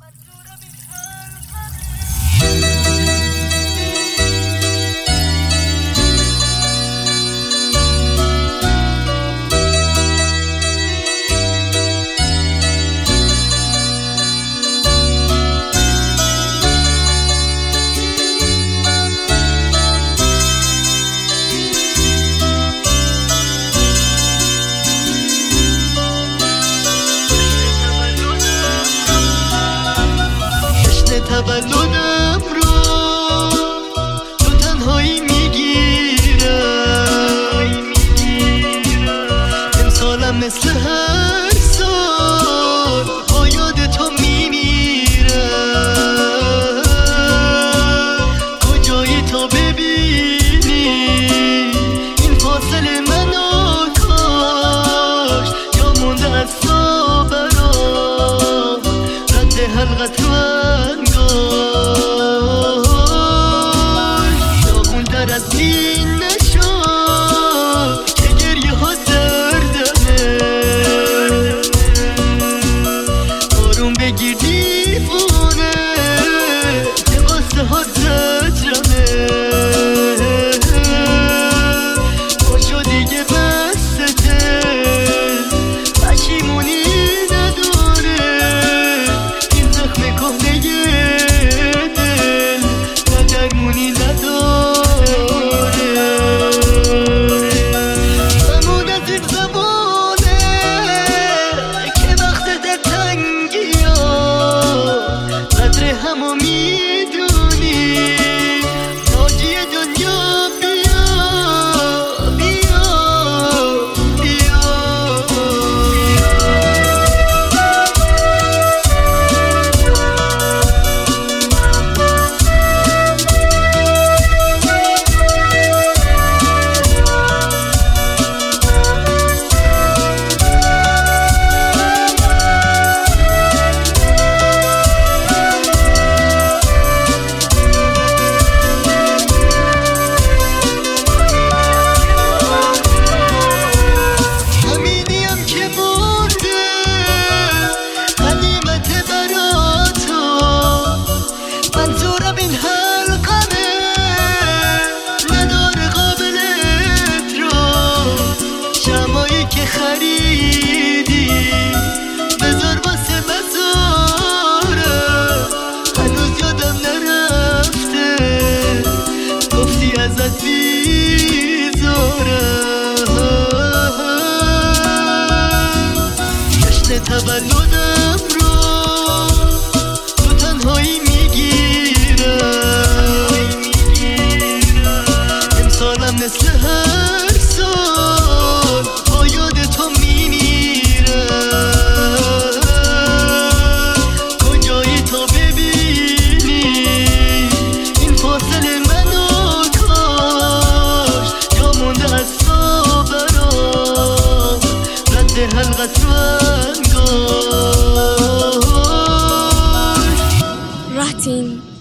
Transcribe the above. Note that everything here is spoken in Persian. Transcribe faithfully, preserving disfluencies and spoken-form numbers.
تولدم رو تو تنهایی میگیرم، امسالم مثل هر سال با یاد تو میمیرم. کجایی تا ببینی این فاصله منو کاش، یا مونده از تو برام رد حلقت من از این نشد که گریه ها سردمه، آروم بگیر دیوونه که قصه ها زجرمه. باشو دیگه بستته پشیمونی نداره، این زخم کهنه دل نگرمونی نداره. همو میدونی تاجی دنیا، بیا بیا بیا خریدی بذار واسه بذارم، هنوز یادم نرفته گفتی ازت بیزارم. جشن تولدم رو تو تنهایی میگیرم، امسالم مثل هر سال با یاد تو میمیرم. کجایی تا ببینی این فاصله منو کاش، یا مونده از تو برام رد حلقت من گاش. رحتین